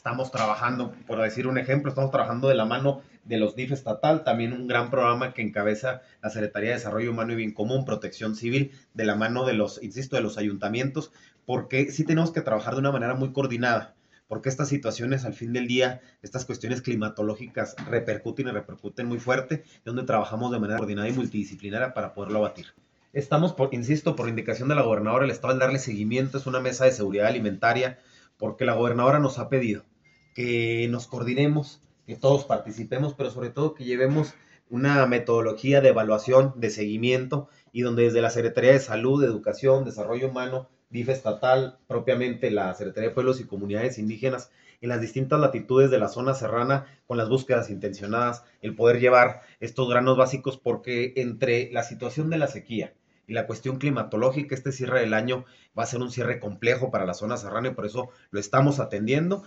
estamos trabajando, por decir un ejemplo, estamos trabajando de la mano de los DIF estatal, también un gran programa que encabeza la Secretaría de Desarrollo Humano y Bien Común, Protección Civil, de la mano de los, insisto, de los ayuntamientos, porque sí tenemos que trabajar de una manera muy coordinada, porque estas situaciones al fin del día, estas cuestiones climatológicas repercuten y repercuten muy fuerte, donde trabajamos de manera coordinada y multidisciplinaria para poderlo abatir. Estamos, insisto, por indicación de la gobernadora del estado, en darle seguimiento, es una mesa de seguridad alimentaria, porque la gobernadora nos ha pedido que nos coordinemos, que todos participemos, pero sobre todo que llevemos una metodología de evaluación, de seguimiento, y donde desde la Secretaría de Salud, Educación, Desarrollo Humano, DIF estatal, propiamente la Secretaría de Pueblos y Comunidades Indígenas, en las distintas latitudes de la zona serrana, con las búsquedas intencionadas, el poder llevar estos granos básicos, porque entre la situación de la sequía y la cuestión climatológica, este cierre del año va a ser un cierre complejo para la zona serrana y por eso lo estamos atendiendo